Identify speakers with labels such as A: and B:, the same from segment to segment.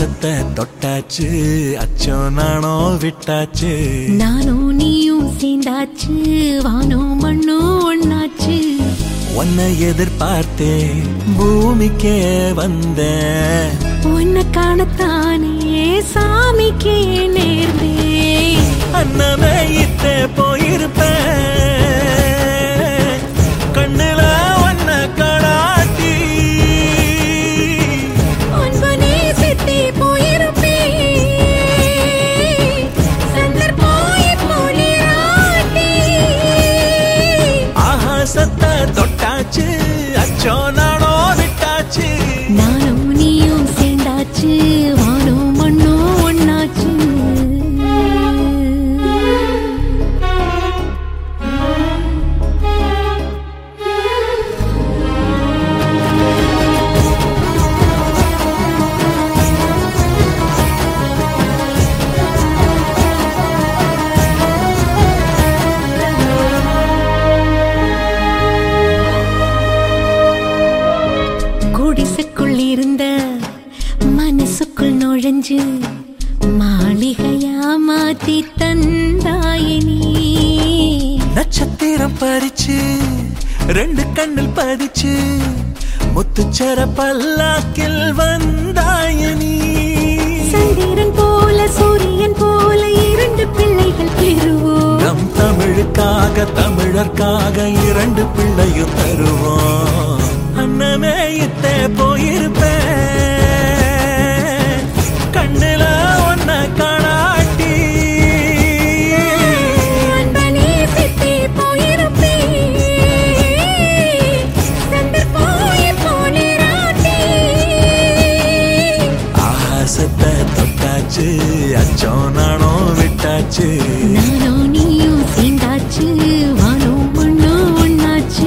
A: பாசத்தை தொட்டாச்சு, அச்சோ நானோ விட்டாச்சு.
B: நானும் நீயும் சேர்ந்தாச்சு, வானும் மண்ணும் ஒண்ணாச்சு.
A: உன்னை எதிர்பார்த்தே பூமிக்கே வந்தேன்,
B: உன்னை காணத்தானே சாமிக்கே நேர்ந்தேன்.
A: அன்னமே இத்தே போயிருப்பேன், கண்ணுல உன்னை கடாட்டி
B: அன்பனே சித்தி போயிருப்பேன். சந்தர்ப்பம் இப்போ நீராட்டி
A: ஆகாசத்தை தொட்டாச்சு, அச்சோ நானோ விட்டாச்சு.
B: நானும் நீயும் சேர்ந்தாச்சு, வானும் மண்ணும் ஒண்ணாச்சு. குடிசைக்குள் இருந்த மனசுக்குள் நுழைஞ்சு மாளிகையா மாத்தி தந்தாயினி.
A: நட்சத்திரம் பறிச்சு ரெண்டு கண்ணில் பதிச்சு, முத்துச்சர பல்லாக்கில் வந்தாயனி.
B: சந்திரன் போல சூரியன் போல இரண்டு பிள்ளைகள் பெறுவோம்.
A: நம் தமிழுக்காக தமிழர்க்காக இரண்டு பிள்ளையும் தருவோம். அன்னமே இத்தே போயிருப்பேன், கண்ணுல ஒன்ன காணாட்டி
B: அன்பனே சித்தி போயிருப்பேன். சந்தர்ப்பம் இப்போ நீராட்டி
A: ஆசத்தை தொட்டாச்சு, அச்சோ நானோ விட்டாச்சு.
B: நானும் நீயும் சேர்ந்தாச்சு, வானும் மண்ணும் ஒண்ணாச்சு.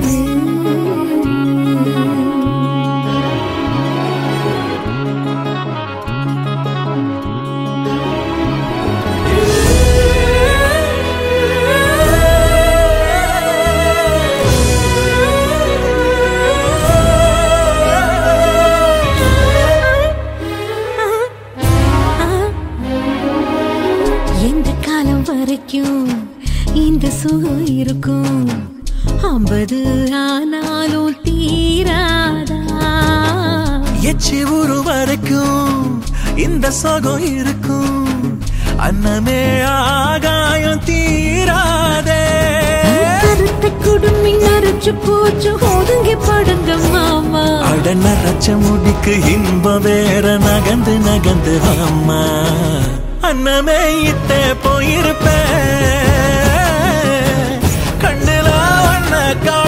B: எந்த காலம் வரைக்கும் இந்த சுகம் இருக்கும்? 50 ஆனாலும் தீராதா?
A: எச்சி ஊரு வரைக்கும் இந்த சோகம் இருக்கும், அன்னமே ஆகாயம் தீராதே.
B: கருத்த குடுமி நரைச்சு போச்சு, ஒதுங்கி படுங்க மாமா.
A: அட நரைச்ச முடிக்கு இன்பம் வேற, நகந்து நகந்து அம்மா. அன்னமே இத்தே போயிருப்பேன், கண்ணுல ஒன்ன